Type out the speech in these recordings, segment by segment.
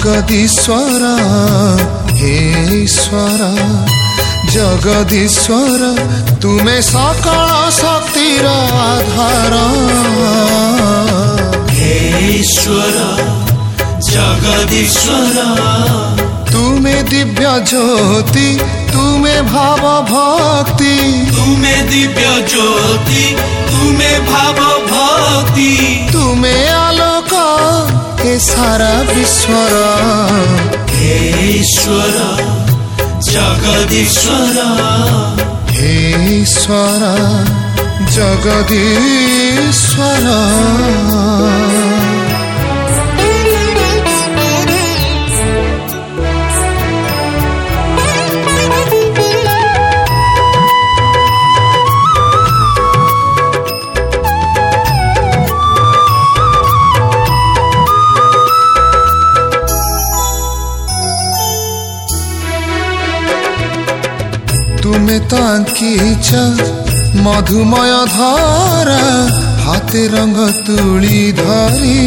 जगदीश्वर हे ईश्वर जगदीश्वर तुमे सकल शक्तिर आधार हे ईश्वर जगदीश्वर तुमे दिव्य ज्योति तुमे भाव भक्ति तुमे दिव्य ज्योति तुमे भाव भक्ति तुमे आलोक हे सारा विश्वर हे ईश्वर जगदीश्वर हे ईश्वर जगदीश्वर तुमे तो आंकीच मधुमय धारा हाथे रंग तुली धरी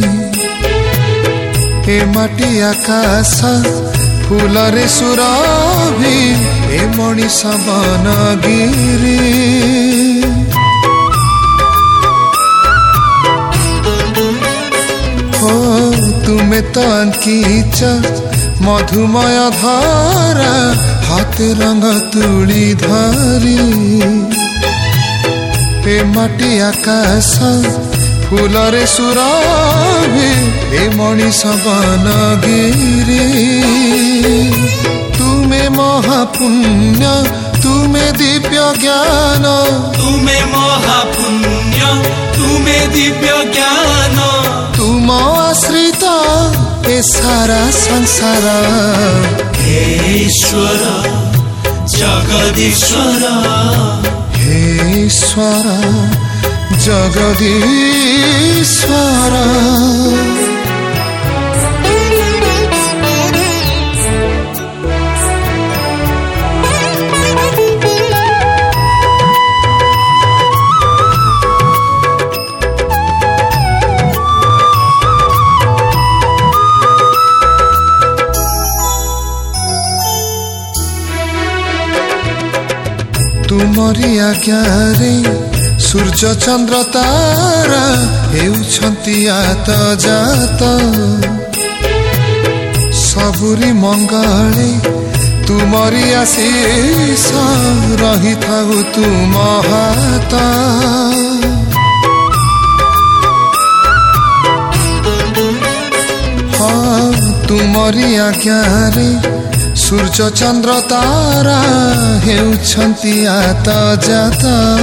ए माटी आकाश फूलरे सुरभि ए मणिष बनगिरी हो तुमे तो आंकीच मधुमय धारा हाथ रंग तुली धरी ए माटी आकाश फूलरे सुरभि ए मणिष बनगिरी तुमे महापुण्य तुमे दिव्य ज्ञान तुमे महापुण्य तुमे दिव्य ज्ञान तुम आश्रित ए सारा संसार हे ईश्वर जगदीश्वर हे ईश्वर जगदीश्वर तुमरी आज्ञारे सूर्य चंद्र तारा हेउछंती आत जात सबुरी मंगले तुमरी आशीष रही थाउ तुम हाथ हाँ तुमरी आज्ञारे सूर्य चंद्र तारा हेउछंती आत जात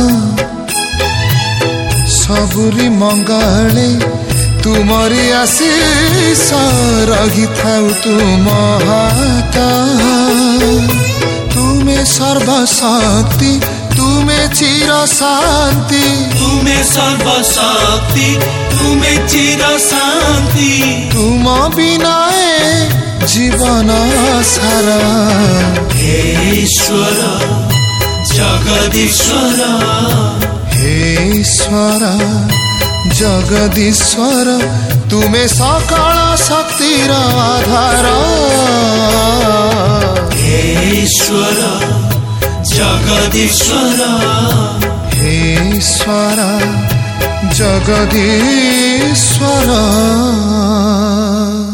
सबुरी मंगले तुमरी आशीष रही थाउ तुम हाथ तुमे सर्वशक्ति तुमे चिर शांति तुमे सर्वशक्ति तुमे चिर शांति तुम बिना जीवन सारा हे ईश्वर जगदीश्वर हे ईश्वर जगदीश्वर तुमे सकल शक्तिर आधार हे ईश्वर जगदीश्वर हे ईश्वर जगदीश्वर।